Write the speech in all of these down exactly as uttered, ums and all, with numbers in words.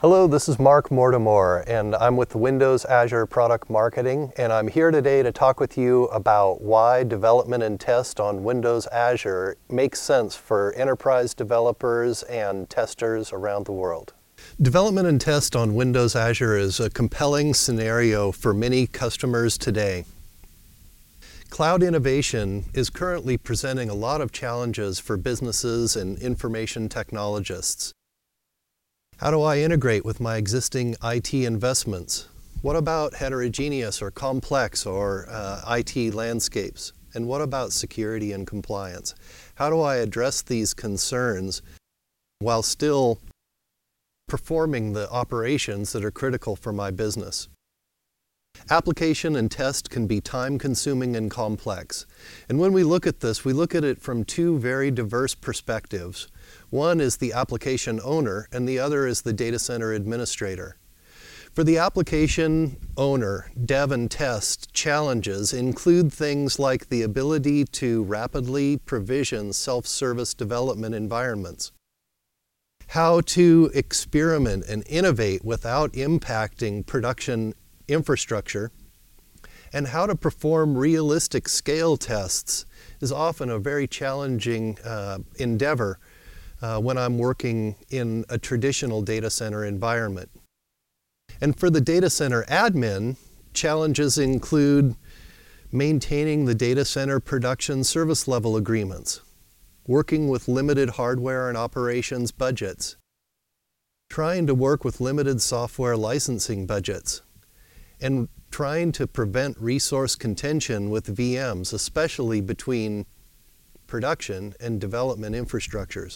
Hello, this is Mark Mortimore, and I'm with Windows Azure Product Marketing, and I'm here today to talk with you about why development and test on Windows Azure makes sense for enterprise developers and testers around the world. Development and test on Windows Azure is a compelling scenario for many customers today. Cloud innovation is currently presenting a lot of challenges for businesses and information technologists. How do I integrate with my existing I T investments? What about heterogeneous or complex or uh, I T landscapes? And what about security and compliance? How do I address these concerns while still performing the operations that are critical for my business? Application and test can be time-consuming and complex. And when we look at this, we look at it from two very diverse perspectives. One is the application owner, and the other is the data center administrator. For the application owner, dev and test challenges include things like the ability to rapidly provision self-service development environments, how to experiment and innovate without impacting production infrastructure, and how to perform realistic scale tests is often a very challenging uh, endeavor uh, when I'm working in a traditional data center environment. And for the data center admin, challenges include maintaining the data center production service level agreements, working with limited hardware and operations budgets, trying to work with limited software licensing budgets, and trying to prevent resource contention with V Ms, especially between production and development infrastructures.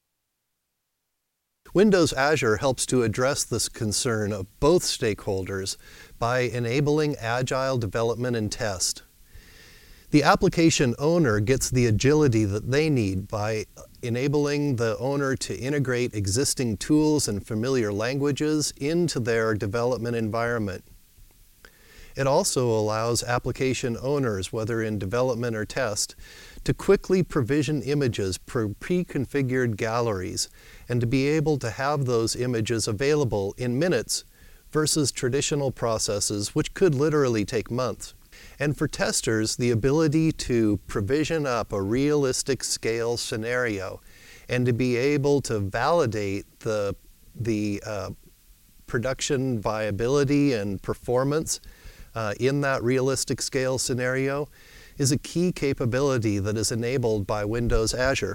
Windows Azure helps to address this concern of both stakeholders by enabling agile development and test. The application owner gets the agility that they need by enabling the owner to integrate existing tools and familiar languages into their development environment. It also allows application owners, whether in development or test, to quickly provision images per pre-configured galleries and to be able to have those images available in minutes versus traditional processes which could literally take months. And for testers, the ability to provision up a realistic scale scenario and to be able to validate the, the uh, production viability and performance Uh, in that realistic scale scenario is a key capability that is enabled by Windows Azure.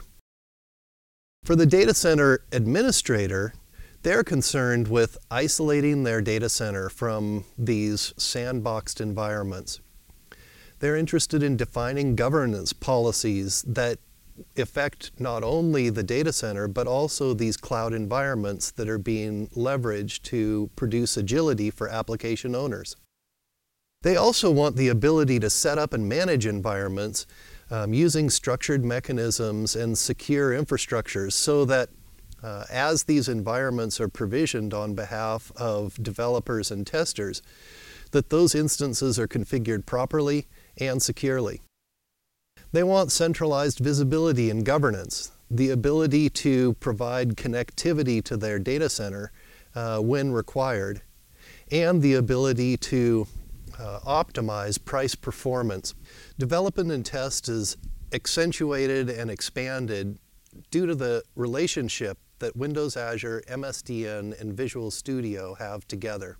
For the data center administrator, they're concerned with isolating their data center from these sandboxed environments. They're interested in defining governance policies that affect not only the data center, but also these cloud environments that are being leveraged to produce agility for application owners. They also want the ability to set up and manage environments um, using structured mechanisms and secure infrastructures so that uh, as these environments are provisioned on behalf of developers and testers, that those instances are configured properly and securely. They want centralized visibility and governance, the ability to provide connectivity to their data center uh, when required, and the ability to Uh, optimize price performance. Development and test is accentuated and expanded due to the relationship that Windows Azure, M S D N, and Visual Studio have together.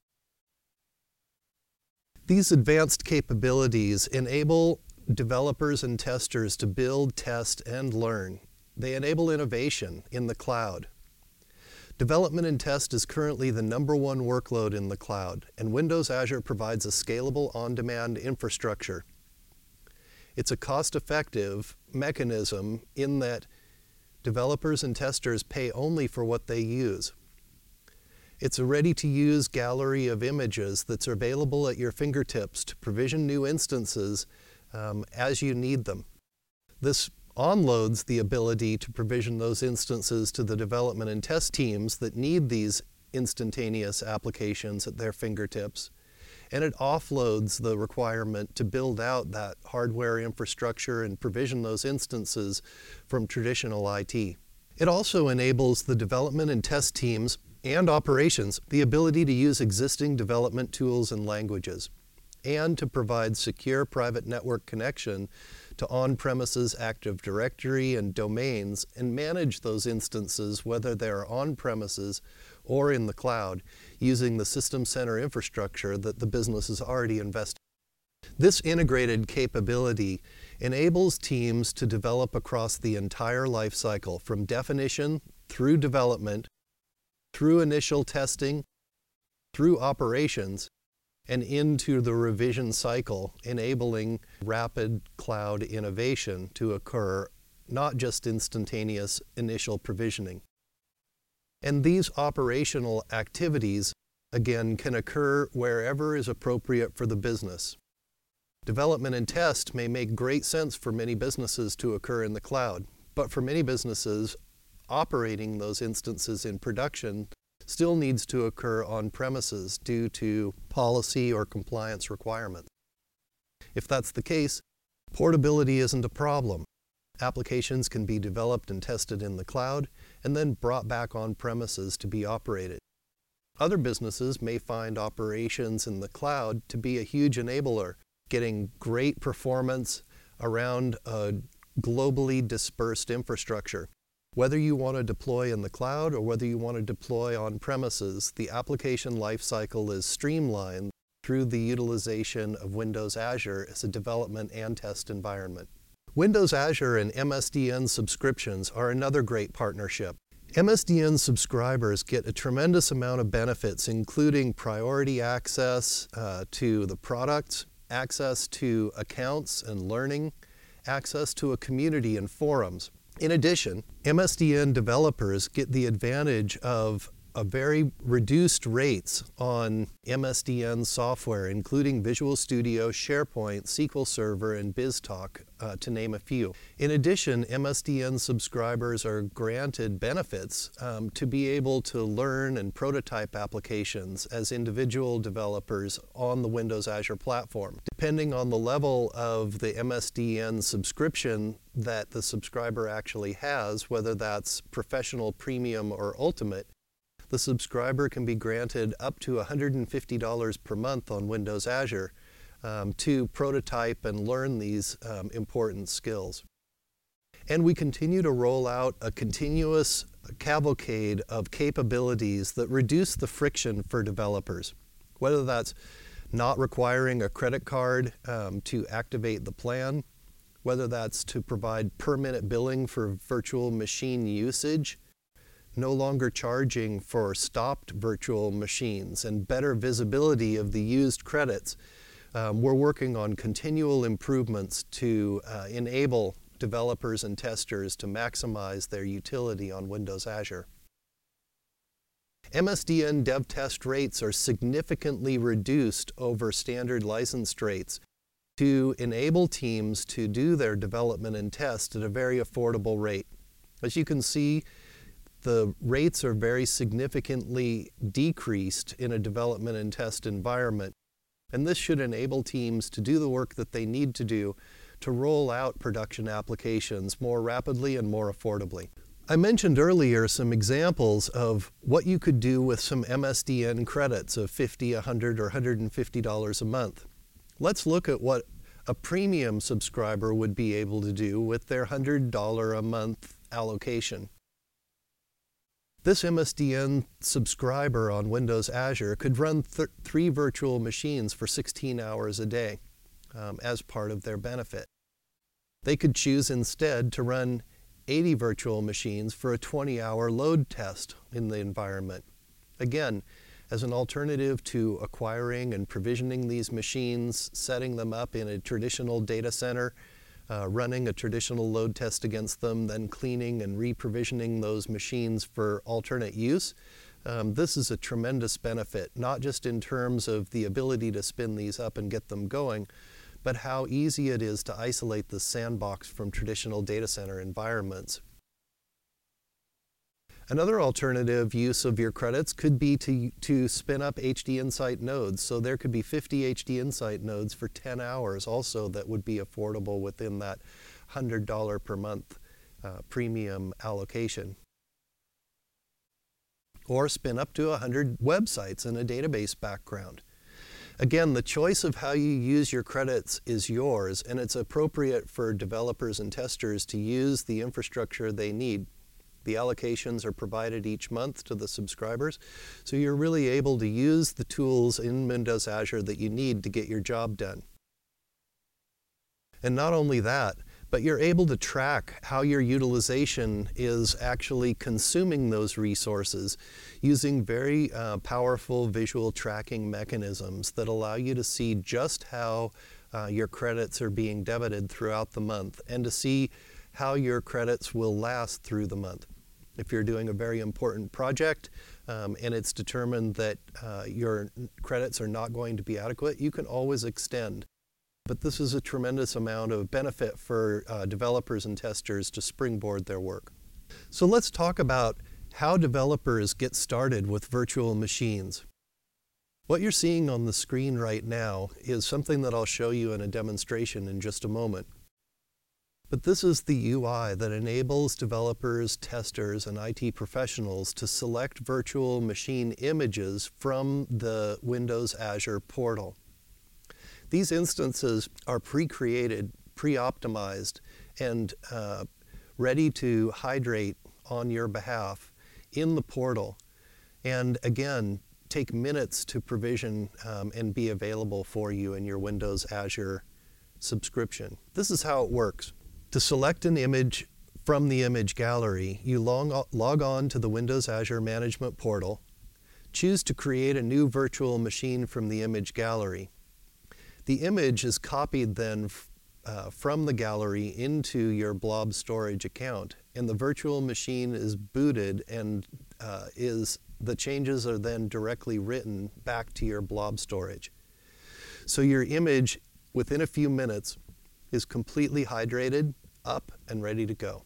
These advanced capabilities enable developers and testers to build, test, and learn. They enable innovation in the cloud. Development and test is currently the number one workload in the cloud, and Windows Azure provides a scalable on-demand infrastructure. It's a cost-effective mechanism in that developers and testers pay only for what they use. It's a ready-to-use gallery of images that's available at your fingertips to provision new instances um, as you need them. This onloads the ability to provision those instances to the development and test teams that need these instantaneous applications at their fingertips. And it offloads the requirement to build out that hardware infrastructure and provision those instances from traditional I T. It also enables the development and test teams and operations the ability to use existing development tools and languages, and to provide secure private network connection to on-premises Active Directory and domains and manage those instances whether they're on-premises or in the cloud using the System Center infrastructure that the business has already invested in. This integrated capability enables teams to develop across the entire life cycle, from definition through development, through initial testing, through operations, and into the revision cycle, enabling rapid cloud innovation to occur, not just instantaneous initial provisioning. And these operational activities, again, can occur wherever is appropriate for the business. Development and test may make great sense for many businesses to occur in the cloud, but for many businesses, operating those instances in production still needs to occur on premises due to policy or compliance requirements. If that's the case, portability isn't a problem. Applications can be developed and tested in the cloud and then brought back on premises to be operated. Other businesses may find operations in the cloud to be a huge enabler, getting great performance around a globally dispersed infrastructure. Whether you want to deploy in the cloud or whether you want to deploy on premises, the application lifecycle is streamlined through the utilization of Windows Azure as a development and test environment. Windows Azure and M S D N subscriptions are another great partnership. M S D N subscribers get a tremendous amount of benefits, including priority access uh, to the products, access to accounts and learning, access to a community and forums. In addition, M S D N developers get the advantage of a very reduced rates on M S D N software, including Visual Studio, SharePoint, S Q L Server, and BizTalk, uh, to name a few. In addition, M S D N subscribers are granted benefits um, to be able to learn and prototype applications as individual developers on the Windows Azure platform. Depending on the level of the M S D N subscription that the subscriber actually has, whether that's Professional, Premium, or Ultimate, the subscriber can be granted up to one hundred fifty dollars per month on Windows Azure um, to prototype and learn these um, important skills. And we continue to roll out a continuous cavalcade of capabilities that reduce the friction for developers, whether that's not requiring a credit card um, to activate the plan, whether that's to provide per-minute billing for virtual machine usage, no longer charging for stopped virtual machines, and better visibility of the used credits. Um, we're working on continual improvements to uh, enable developers and testers to maximize their utility on Windows Azure. M S D N dev test rates are significantly reduced over standard licensed rates to enable teams to do their development and test at a very affordable rate. As you can see, the rates are very significantly decreased in a development and test environment, and this should enable teams to do the work that they need to do to roll out production applications more rapidly and more affordably. I mentioned earlier some examples of what you could do with some M S D N credits of fifty dollars, one hundred dollars, or one hundred fifty dollars a month. Let's look at what a premium subscriber would be able to do with their one hundred dollars a month allocation. This M S D N subscriber on Windows Azure could run th three virtual machines for sixteen hours a day um, as part of their benefit. They could choose instead to run eighty virtual machines for a twenty hour load test in the environment. Again, as an alternative to acquiring and provisioning these machines, setting them up in a traditional data center, Uh, running a traditional load test against them, then cleaning and re-provisioning those machines for alternate use. Um, this is a tremendous benefit, not just in terms of the ability to spin these up and get them going, but how easy it is to isolate the sandbox from traditional data center environments. Another alternative use of your credits could be to, to spin up H D Insight nodes. So there could be fifty H D Insight nodes for ten hours also that would be affordable within that one hundred dollars per month uh, premium allocation. or spin up to one hundred websites in a database background. Again, the choice of how you use your credits is yours, and it's appropriate for developers and testers to use the infrastructure they need. The allocations are provided each month to the subscribers, so you're really able to use the tools in Windows Azure that you need to get your job done. And not only that, but you're able to track how your utilization is actually consuming those resources using very uh, powerful visual tracking mechanisms that allow you to see just how uh, your credits are being debited throughout the month and to see how your credits will last through the month. If you're doing a very important project um, and it's determined that uh, your credits are not going to be adequate, you can always extend. But this is a tremendous amount of benefit for uh, developers and testers to springboard their work. So let's talk about how developers get started with virtual machines. What you're seeing on the screen right now is something that I'll show you in a demonstration in just a moment. But this is the U I that enables developers, testers, and I T professionals to select virtual machine images from the Windows Azure portal. These instances are pre-created, pre-optimized, and uh, ready to hydrate on your behalf in the portal. And again, take minutes to provision um, and be available for you in your Windows Azure subscription. This is how it works. To select an image from the image gallery, you log, log on to the Windows Azure Management Portal, choose to create a new virtual machine from the image gallery. The image is copied then uh, from the gallery into your blob storage account, and the virtual machine is booted and uh, is the changes are then directly written back to your blob storage. So your image, within a few minutes, is completely hydrated, up, and ready to go.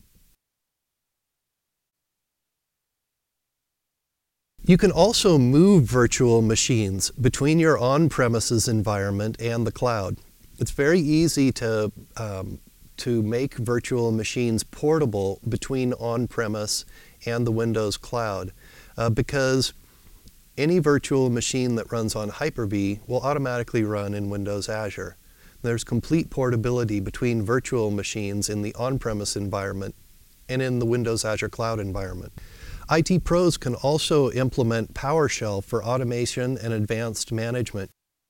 You can also move virtual machines between your on-premises environment and the cloud. It's very easy to, um, to make virtual machines portable between on-premise and the Windows cloud uh, because any virtual machine that runs on Hyper-V will automatically run in Windows Azure. There's complete portability between virtual machines in the on-premise environment and in the Windows Azure cloud environment. I T pros can also implement PowerShell for automation and advanced management.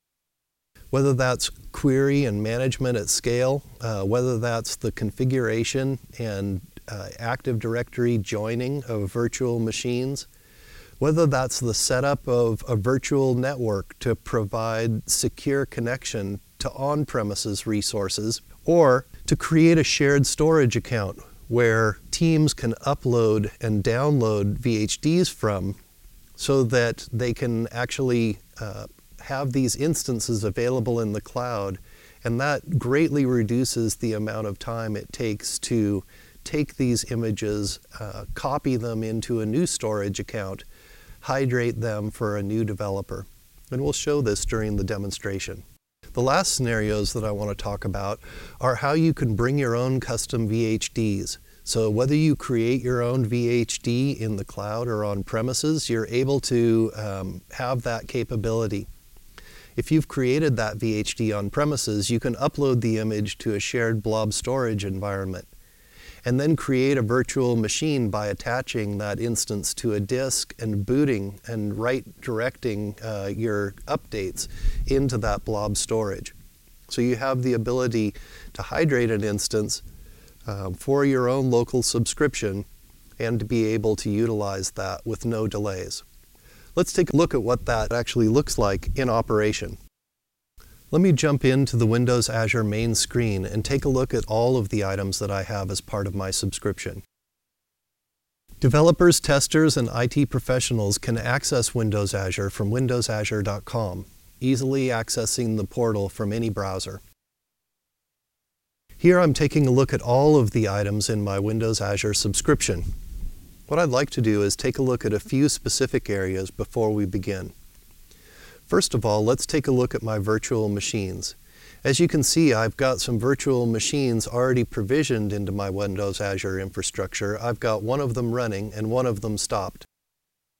Whether that's query and management at scale, uh, whether that's the configuration and uh, Active Directory joining of virtual machines, whether that's the setup of a virtual network to provide secure connection to on-premises resources, or to create a shared storage account where teams can upload and download V H Ds from so that they can actually uh, have these instances available in the cloud, and that greatly reduces the amount of time it takes to take these images, uh, copy them into a new storage account, hydrate them for a new developer. And we'll show this during the demonstration. The last scenarios that I want to talk about are how you can bring your own custom V H Ds. So whether you create your own V H D in the cloud or on premises, you're able to um, have that capability. If you've created that V H D on premises, you can upload the image to a shared blob storage environment and then create a virtual machine by attaching that instance to a disk and booting and right directing uh, your updates into that blob storage. So you have the ability to hydrate an instance uh, for your own local subscription and to be able to utilize that with no delays. Let's take a look at what that actually looks like in operation. Let me jump into the Windows Azure main screen and take a look at all of the items that I have as part of my subscription. Developers, testers, and I T professionals can access Windows Azure from windows azure dot com, easily accessing the portal from any browser. Here I'm taking a look at all of the items in my Windows Azure subscription. What I'd like to do is take a look at a few specific areas before we begin. First of all, let's take a look at my virtual machines. As you can see, I've got some virtual machines already provisioned into my Windows Azure infrastructure. I've got one of them running and one of them stopped.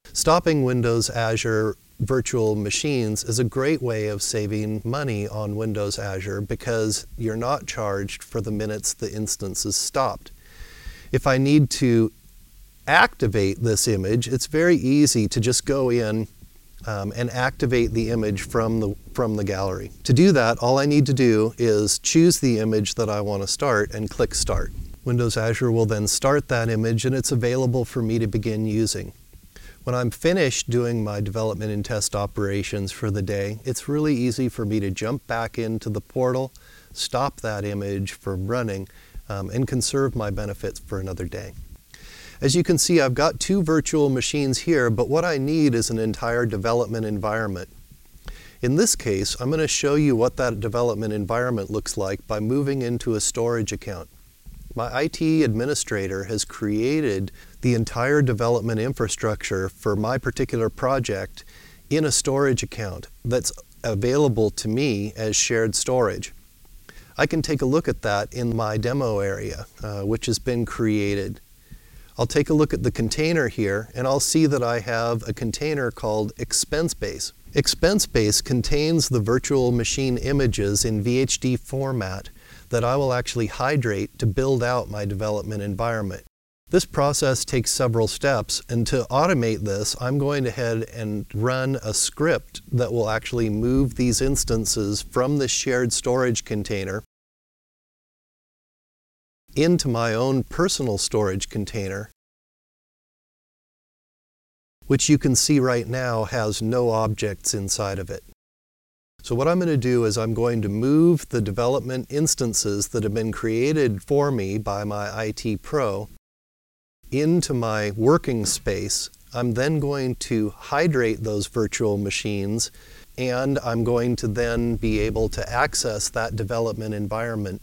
Stopping Windows Azure virtual machines is a great way of saving money on Windows Azure because you're not charged for the minutes the instance is stopped. If I need to activate this image, it's very easy to just go in um, and activate the image from the, from the gallery. To do that, all I need to do is choose the image that I want to start and click Start. Windows Azure will then start that image and it's available for me to begin using. When I'm finished doing my development and test operations for the day, it's really easy for me to jump back into the portal, stop that image from running, um, and conserve my benefits for another day. As you can see, I've got two virtual machines here, but what I need is an entire development environment. In this case, I'm going to show you what that development environment looks like by moving into a storage account. My I T administrator has created the entire development infrastructure for my particular project in a storage account that's available to me as shared storage. I can take a look at that in my demo area, uh, which has been created. I'll take a look at the container here, and I'll see that I have a container called ExpenseBase. ExpenseBase contains the virtual machine images in V H D format that I will actually hydrate to build out my development environment. This process takes several steps, and to automate this, I'm going ahead and run a script that will actually move these instances from the shared storage container into my own personal storage container, which you can see right now has no objects inside of it. So what I'm going to do is I'm going to move the development instances that have been created for me by my I T Pro into my working space. I'm then going to hydrate those virtual machines, and I'm going to then be able to access that development environment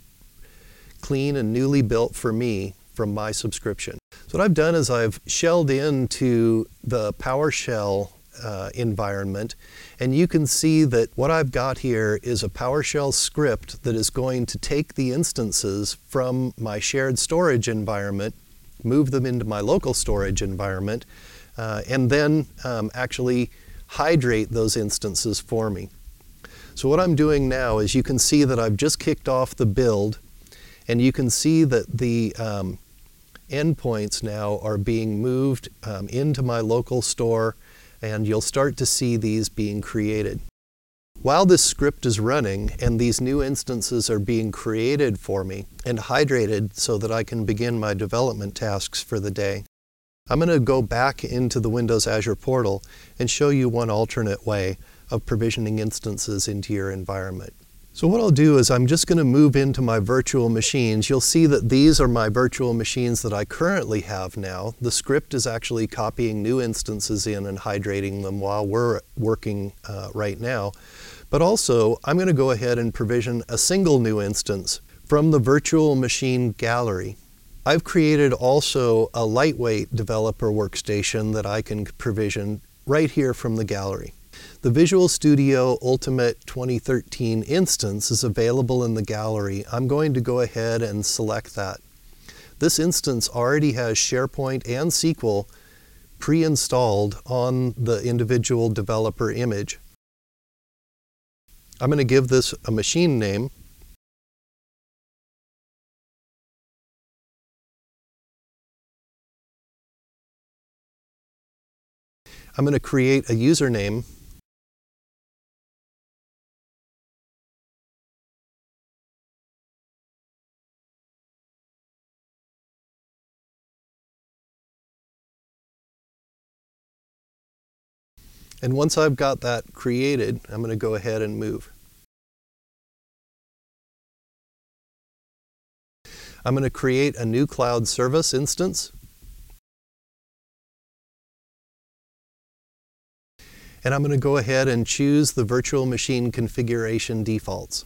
clean and newly built for me from my subscription. So what I've done is I've shelled into the PowerShell uh, environment, and you can see that what I've got here is a PowerShell script that is going to take the instances from my shared storage environment, move them into my local storage environment, uh, and then um, actually hydrate those instances for me. So what I'm doing now is you can see that I've just kicked off the build, and you can see that the um, endpoints now are being moved um, into my local store, and you'll start to see these being created. While this script is running and these new instances are being created for me and hydrated so that I can begin my development tasks for the day, I'm going to go back into the Windows Azure portal and show you one alternate way of provisioning instances into your environment. So what I'll do is I'm just going to move into my virtual machines. You'll see that these are my virtual machines that I currently have now. The script is actually copying new instances in and hydrating them while we're working uh, right now. But also, I'm going to go ahead and provision a single new instance from the virtual machine gallery. I've created also a lightweight developer workstation that I can provision right here from the gallery. The Visual Studio Ultimate twenty thirteen instance is available in the gallery. I'm going to go ahead and select that. This instance already has SharePoint and S Q L pre-installed on the individual developer image. I'm going to give this a machine name. I'm going to create a username. And once I've got that created, I'm going to go ahead and move. I'm going to create a new cloud service instance. And I'm going to go ahead and choose the virtual machine configuration defaults.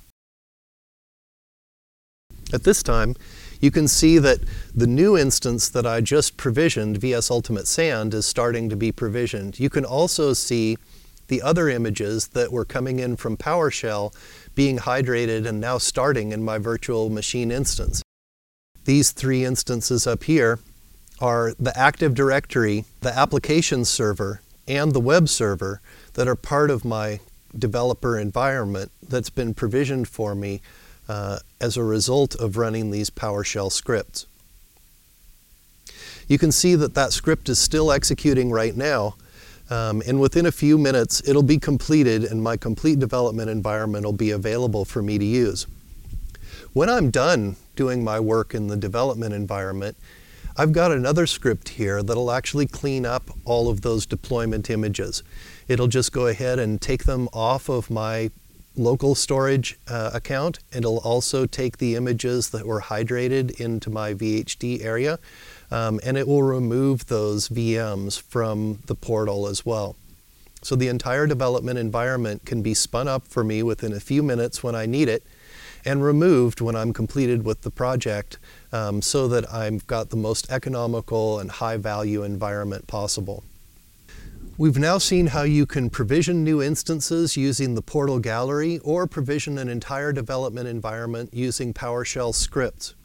At this time, you can see that the new instance that I just provisioned, V S Ultimate Sand, is starting to be provisioned. You can also see the other images that were coming in from PowerShell being hydrated and now starting in my virtual machine instance. These three instances up here are the Active Directory, the application server, and the web server that are part of my developer environment that's been provisioned for me uh, as a result of running these PowerShell scripts. You can see that that script is still executing right now, um, and within a few minutes it'll be completed and my complete development environment will be available for me to use. When I'm done doing my work in the development environment, I've got another script here that'll actually clean up all of those deployment images. It'll just go ahead and take them off of my local storage uh, account, and it'll also take the images that were hydrated into my V H D area, um, and it will remove those V Ms from the portal as well. So the entire development environment can be spun up for me within a few minutes when I need it, and removed when I'm completed with the project, um, so that I've got the most economical and high value environment possible. We've now seen how you can provision new instances using the Portal Gallery or provision an entire development environment using PowerShell scripts.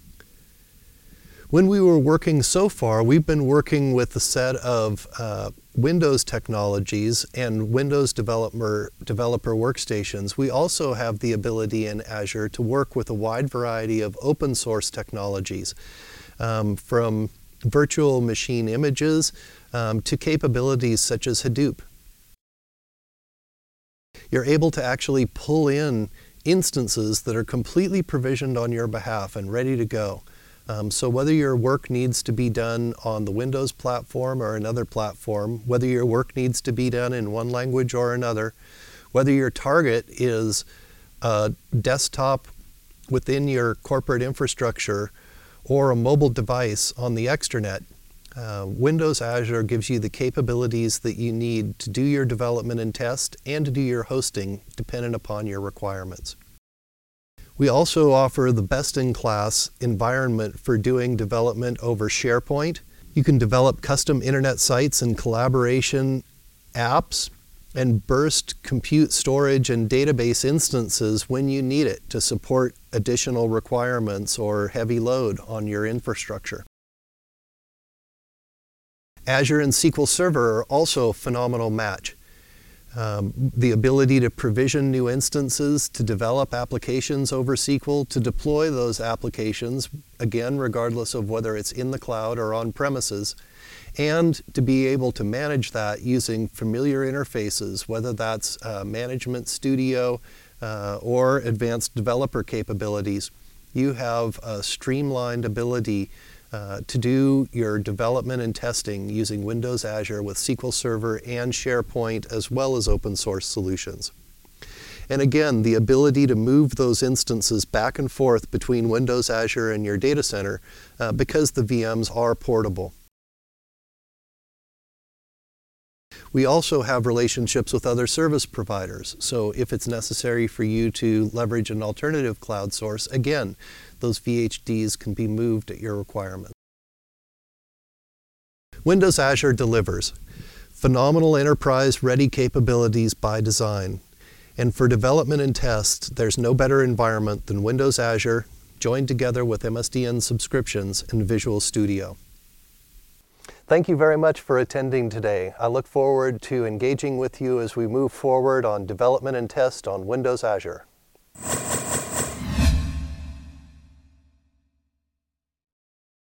When we were working so far, we've been working with a set of uh, Windows technologies and Windows developer, developer workstations. We also have the ability in Azure to work with a wide variety of open source technologies, um, from virtual machine images um, to capabilities such as Hadoop. You're able to actually pull in instances that are completely provisioned on your behalf and ready to go. Um, so whether your work needs to be done on the Windows platform or another platform, whether your work needs to be done in one language or another, whether your target is a desktop within your corporate infrastructure or a mobile device on the extranet, uh, Windows Azure gives you the capabilities that you need to do your development and test and to do your hosting dependent upon your requirements. We also offer the best-in-class environment for doing development over SharePoint. You can develop custom internet sites and collaboration apps and burst compute storage and database instances when you need it to support additional requirements or heavy load on your infrastructure. Azure and S Q L Server are also a phenomenal match. Um, the ability to provision new instances, to develop applications over S Q L, to deploy those applications, again, regardless of whether it's in the cloud or on premises, and to be able to manage that using familiar interfaces, whether that's uh, Management Studio uh, or advanced developer capabilities. You have a streamlined ability Uh, to do your development and testing using Windows Azure with S Q L Server and SharePoint, as well as open source solutions. And again, the ability to move those instances back and forth between Windows Azure and your data center uh, because the V Ms are portable. We also have relationships with other service providers. So if it's necessary for you to leverage an alternative cloud source, again, those V H Ds can be moved at your requirement. Windows Azure delivers phenomenal enterprise-ready capabilities by design. And for development and test, there's no better environment than Windows Azure, joined together with M S D N subscriptions and Visual Studio. Thank you very much for attending today. I look forward to engaging with you as we move forward on development and test on Windows Azure.